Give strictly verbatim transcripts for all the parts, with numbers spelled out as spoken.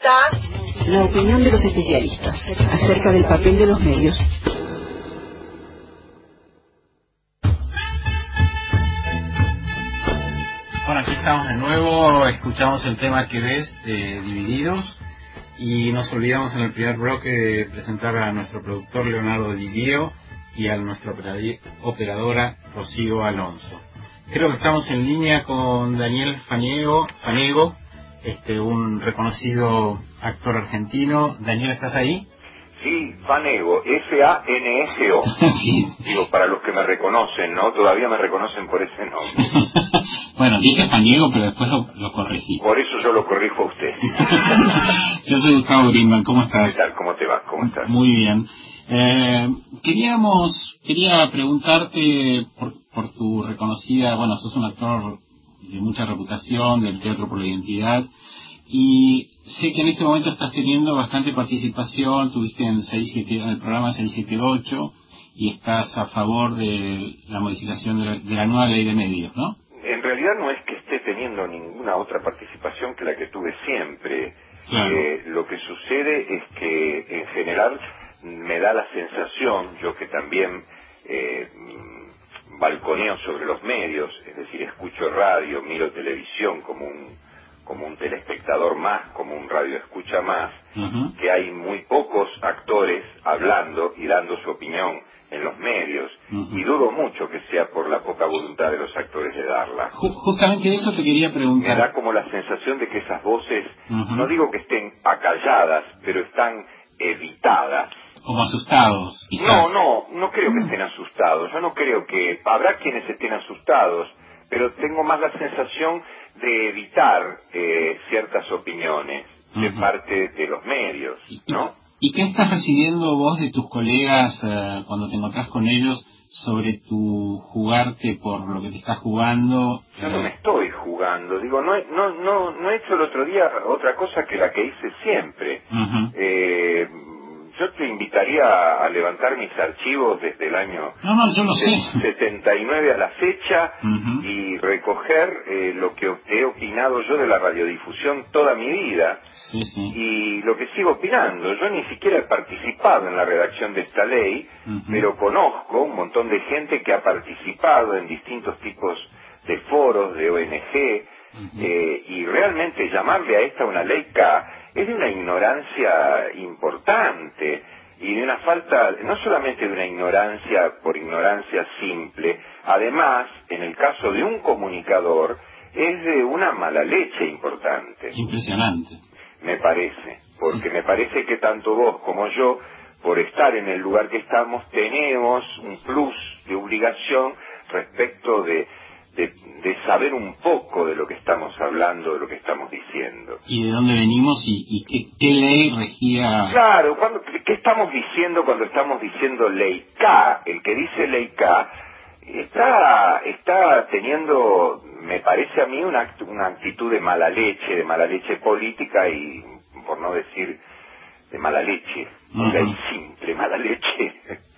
está? La opinión de los especialistas acerca del papel de los medios. Bueno, aquí estamos de nuevo, escuchamos el tema que ves de Divididos y nos olvidamos en el primer bloque de presentar a nuestro productor Leonardo Di Dio y a nuestra operadora Rocío Alonso. Creo que estamos en línea con Daniel Fanego, Fanego este, un reconocido actor argentino. Daniel, ¿estás ahí? Sí, Fanego, F A N S O. Sí. Digo, para los que me reconocen, ¿no? Todavía me reconocen por ese nombre. Bueno, dije Fanego, pero después lo, lo corregí. Por eso yo lo corrijo a usted. Yo soy Gustavo Greenman, ¿cómo estás? ¿Qué tal? ¿Cómo te va? ¿Cómo estás? Muy bien. Eh, queríamos, quería preguntarte por, por tu reconocida, bueno, sos un actor de mucha reputación, del Teatro por la Identidad, y sé que en este momento estás teniendo bastante participación, tuviste en, seis, siete, en el programa seiscientos setenta y ocho y estás a favor de la modificación de la, de la nueva ley de medios, ¿no? En realidad no es que esté teniendo ninguna otra participación que la que tuve siempre. Claro. Eh, lo que sucede es que en general me da la sensación, yo que también eh, balconeo sobre los medios, es decir, escucho radio, miro televisión como un como un telespectador más, como un radio escucha más, Uh-huh. que hay muy pocos actores hablando y dando su opinión en los medios, Uh-huh. y dudo mucho que sea por la poca voluntad de los actores de darla. Justamente de eso te quería preguntar. Me da como la sensación de que esas voces, Uh-huh. no digo que estén acalladas, pero están evitadas. Como asustados, quizás. No, no, no creo que estén asustados. Yo no creo que... Habrá quienes estén asustados, pero tengo más la sensación de evitar eh, ciertas opiniones de Uh-huh. parte de los medios, ¿no? ¿Y qué estás recibiendo vos de tus colegas eh, cuando te encontrás con ellos sobre tu jugarte por lo que te estás jugando? Yo no eh... me estoy jugando. Digo, no, he- no, no, no he hecho el otro día otra cosa que la que hice siempre. Uh-huh. Eh, yo te invitaría a levantar mis archivos desde el año No, no, yo lo sé. setenta y nueve a la fecha Uh-huh. y recoger eh, lo que he opinado yo de la radiodifusión toda mi vida Sí, sí. y lo que sigo opinando. Yo ni siquiera he participado en la redacción de esta ley, Uh-huh. pero conozco un montón de gente que ha participado en distintos tipos de foros, de O N G, Uh-huh. eh, y realmente llamarle a esta una ley K es de una ignorancia importante y de una falta, no solamente de una ignorancia por ignorancia simple, además, en el caso de un comunicador, es de una mala leche importante. Impresionante. Me parece, porque me parece que tanto vos como yo, por estar en el lugar que estamos, tenemos un plus de obligación respecto de, de, de saber un poco de lo que estamos hablando, de lo que estamos diciendo. ¿Y de dónde venimos y, y qué, qué ley regía? Claro, cuando, ¿qué estamos diciendo cuando estamos diciendo ley K? El que dice ley K está, está teniendo, me parece a mí, una, act- una actitud de mala leche, de mala leche política y, por no decir, de mala leche, Ujú. ley simple, mala leche,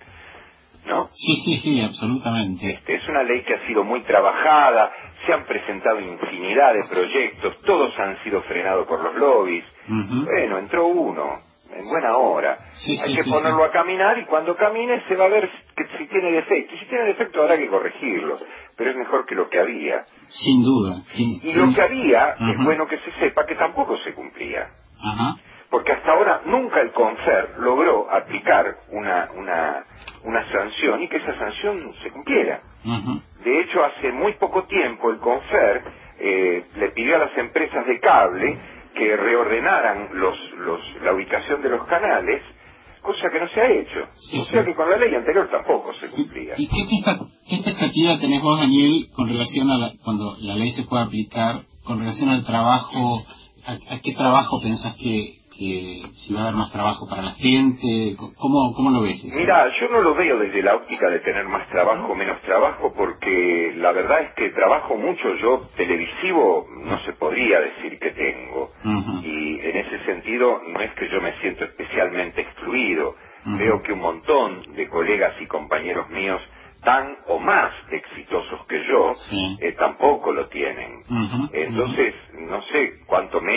¿no? Sí, sí, sí, absolutamente. Este, es una ley que ha sido muy trabajada, se han presentado infinidad de proyectos, todos han sido frenados por los lobbies. Ujú. Bueno, entró uno, en buena hora. Sí, Hay sí, que sí, ponerlo sí. a caminar y cuando camine se va a ver que si tiene defecto. Y si tiene defecto habrá que corregirlo, pero es mejor que lo que había. Sin duda. Sin, Y sin... lo que había, es Ujú. bueno que se sepa que tampoco se cumplía. Ajá. Porque hasta ahora nunca el CONFER logró aplicar una, una, una sanción y que esa sanción se cumpliera. Ujú. De hecho, hace muy poco tiempo el CONFER eh, le pidió a las empresas de cable que reordenaran los, los, la ubicación de los canales, cosa que no se ha hecho. Sí, O sea sí. que con la ley anterior tampoco se ¿Y, cumplía. y qué, expecta- qué expectativa tenés vos, Daniel, con relación a la, cuando la ley se pueda aplicar, con relación al trabajo, a, a qué trabajo pensás que, que si va a haber más trabajo para la gente? ¿Cómo, cómo lo ves eso? Mira, yo no lo veo desde la óptica de tener más trabajo o menos trabajo, porque la verdad es que trabajo mucho. Yo televisivo no se podría decir que tengo. Ujú. Y en ese sentido no es que yo me siento especialmente excluido. Ujú. Veo que un montón de colegas y compañeros míos tan o más exitosos que yo Sí. eh, tampoco lo tienen. Ujú, Entonces, no sé cuánto menos trabajo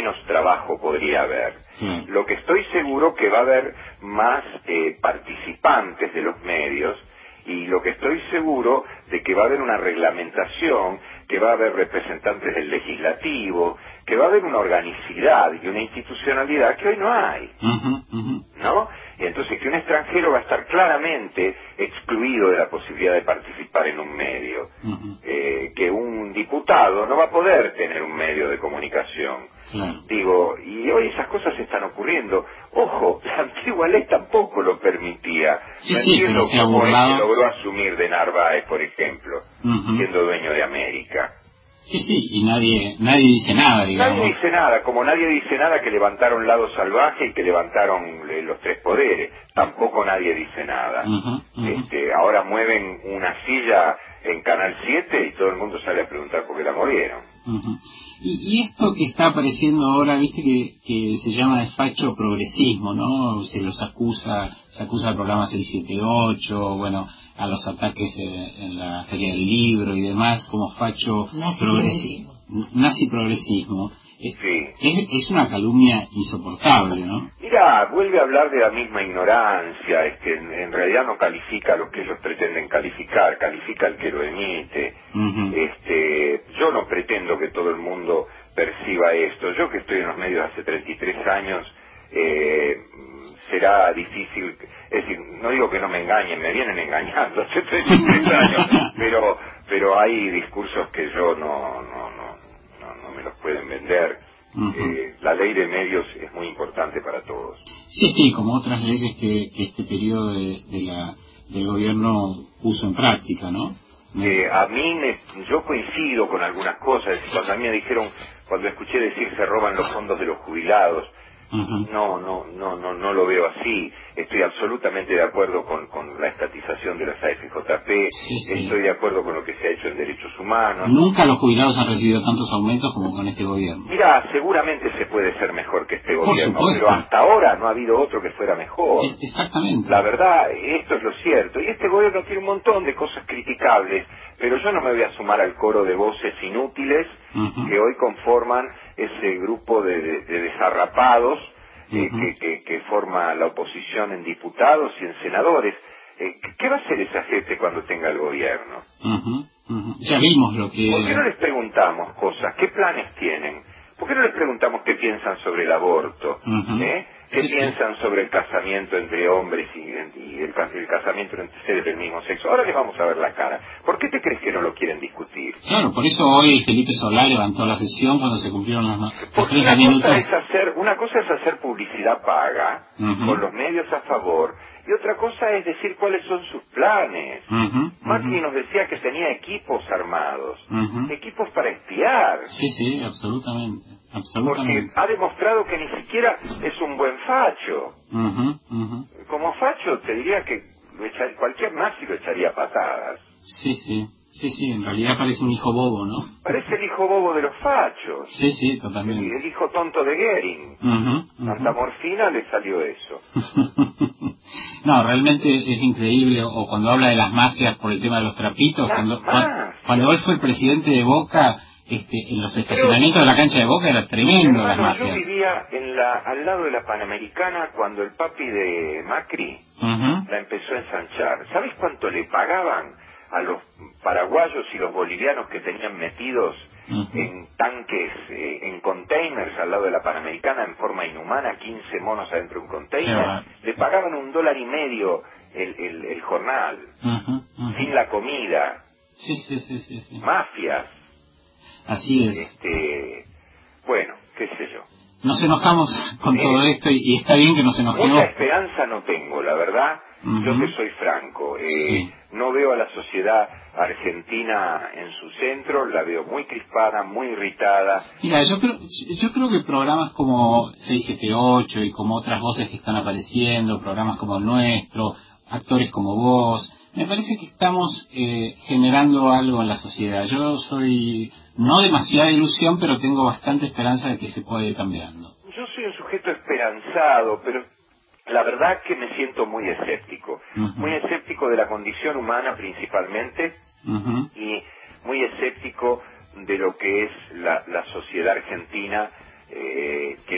trabajo podría haber. Sí. Lo que estoy seguro que va a haber más eh, participantes de los medios, y lo que estoy seguro de que va a haber una reglamentación, que va a haber representantes del legislativo, que va a haber una organicidad y una institucionalidad que hoy no hay, uh-huh, uh-huh. ¿no? Entonces, que un extranjero va a estar claramente excluido de la posibilidad de participar en un medio, Uh-huh. eh, que un diputado no va a poder tener un medio de comunicación. Claro. Digo, y hoy esas cosas están ocurriendo. Ojo, la antigua ley tampoco lo permitía. Sí, no sí, entiendo pero se ha cómo es burlado. que logró asumir de Narváez, por ejemplo, Uh-huh. siendo dueño de América. Sí, sí, y nadie nadie dice nada, digamos. Nadie dice nada, como nadie dice nada que levantaron Lado Salvaje y que levantaron eh, los tres poderes. Tampoco nadie dice nada. Uh-huh, uh-huh. Este, ahora mueven una silla en Canal siete y todo el mundo sale a preguntar por qué la movieron. Uh-huh. Y, y esto que está apareciendo ahora, viste que, que se llama despacho progresismo, ¿no? Se los acusa, se acusa al programa seiscientos setenta y ocho, bueno, a los ataques en, en la Feria del Libro y demás, como facho progresismo, nazi progresismo. Es, Sí. es, es una calumnia insoportable, ¿no? Mira, vuelve a hablar de la misma ignorancia, es que en, en realidad no califica lo que ellos pretenden calificar, califica el que lo emite. Uh-huh. Este, yo no pretendo que todo el mundo perciba esto. Yo que estoy en los medios hace treinta y tres años, eh, será difícil, es decir, no digo que no me engañen, me vienen engañando hace treinta y tres años, pero pero hay discursos que yo no no no no, no me los pueden vender. Uh-huh. Eh, la ley de medios es muy importante para todos. Sí, sí, como otras leyes que, que este periodo de, de la, del gobierno puso en práctica, ¿no? Eh, a mí, me, yo coincido con algunas cosas. Cuando a mí me dijeron, cuando escuché decir se roban los fondos de los jubilados, uh-huh. no, no, no, no, no lo veo así. Estoy absolutamente de acuerdo con, con la estatización de las A F J P, sí, sí. Estoy de acuerdo con lo que se ha hecho en derechos humanos. Nunca los jubilados han recibido tantos aumentos como con este gobierno. Mira, seguramente se puede ser mejor que este Por gobierno, supuesto. pero hasta ahora no ha habido otro que fuera mejor. Eh, exactamente. La verdad, esto es lo cierto. Y este gobierno tiene un montón de cosas criticables, pero yo no me voy a sumar al coro de voces inútiles uh-huh. que hoy conforman ese grupo de, de, de desarrapados eh, uh-huh. que, que, que forma la oposición en diputados y en senadores. Eh, ¿Qué va a hacer esa gente cuando tenga el gobierno? Uh-huh. Uh-huh. Ya vimos lo que... ¿Por qué no les preguntamos cosas? ¿Qué planes tienen? ¿Por qué no les preguntamos qué piensan sobre el aborto? Uh-huh. ¿Eh? ¿Qué sí, piensan sí. sobre el casamiento entre hombres y, y el, el casamiento entre seres del mismo sexo? Ahora les vamos a ver la cara. ¿Por qué te crees que no lo quieren discutir? Claro, por eso hoy Felipe Solá levantó la sesión cuando se cumplieron los, los Porque treinta una minutos. cosa es hacer, una cosa es hacer publicidad paga, uh-huh. con los medios a favor, y otra cosa es decir cuáles son sus planes. Uh-huh. Macri uh-huh. nos decía que tenía equipos armados, uh-huh. equipos para espiar. Sí, sí, absolutamente. Porque absolutamente. ha demostrado que ni siquiera es un buen facho. Uh-huh. Uh-huh. Como facho te diría que lo echa- cualquier nazi lo echaría a patadas. Sí, sí. Sí, sí, en realidad parece un hijo bobo, ¿no? Parece el hijo bobo de los fachos. Sí, sí, El, totalmente. el hijo tonto de Goering. Uh-huh. Tanta Uh-huh. morfina le salió eso. No, realmente es increíble. O cuando habla de las mafias por el tema de los trapitos, Las cuando, mafias. cuando él fue el presidente de Boca, este, en los estacionamientos de la cancha de Boca era tremendo las Hermano, yo mafias. vivía en la, al lado de la Panamericana cuando el papi de Macri Uh-huh. la empezó a ensanchar. ¿Sabes cuánto le pagaban a los paraguayos y los bolivianos que tenían metidos Uh-huh. en tanques, eh, en containers al lado de la Panamericana en forma inhumana, quince monos adentro de un container? Le pagaban un dólar y medio el, el, el jornal, Uh-huh. Uh-huh. sin la comida. Sí, sí, sí, sí, sí. Mafias. Así es. Este, bueno, qué sé yo. Nos enojamos con Eh, todo esto y, y está bien que nos Mucha enojemos. esperanza no tengo, la verdad. Uh-huh. Yo que soy franco, eh, Sí. no veo a la sociedad argentina en su centro, la veo muy crispada, muy irritada. Mira, yo creo, yo creo que programas como seiscientos setenta y ocho y como otras voces que están apareciendo, programas como el nuestro, actores como vos, me parece que estamos eh, generando algo en la sociedad. Yo soy no demasiada ilusión, pero tengo bastante esperanza de que se pueda ir cambiando. Yo soy un sujeto esperanzado, pero la verdad que me siento muy escéptico. Uh-huh. Muy escéptico de la condición humana principalmente, Uh-huh. y muy escéptico de lo que es la, la sociedad argentina, eh, que no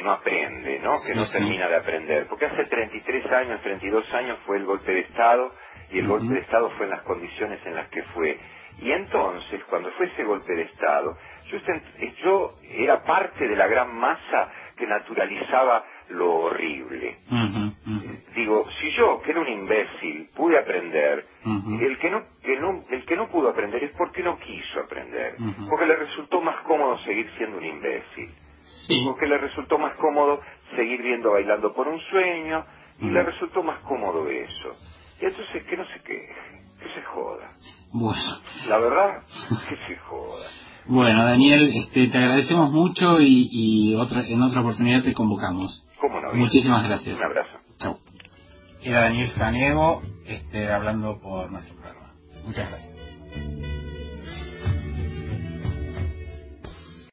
no aprende, ¿no? Que sí, no sí. termina de aprender. Porque hace treinta y tres años, treinta y dos años fue el golpe de Estado, y el uh-huh. golpe de Estado fue en las condiciones en las que fue. Y entonces, cuando fue ese golpe de Estado, yo, yo era parte de la gran masa que naturalizaba lo horrible. Uh-huh, uh-huh. Digo, si yo, que era un imbécil, pude aprender, uh-huh. el que no, que no, el que no pudo aprender es porque no quiso aprender, uh-huh. porque le resultó más cómodo seguir siendo un imbécil, sí. porque le resultó más cómodo seguir viendo Bailando por un Sueño, y uh-huh. le resultó más cómodo eso. Y entonces que no se queje, que se joda. Bueno. La verdad, que se joda. Bueno, Daniel, este, te agradecemos mucho y, y otra, en otra oportunidad te convocamos. ¿Cómo no? Muchísimas gracias. Un abrazo. Chau. Era Daniel Janego, este, hablando por nuestro programa. Muchas gracias.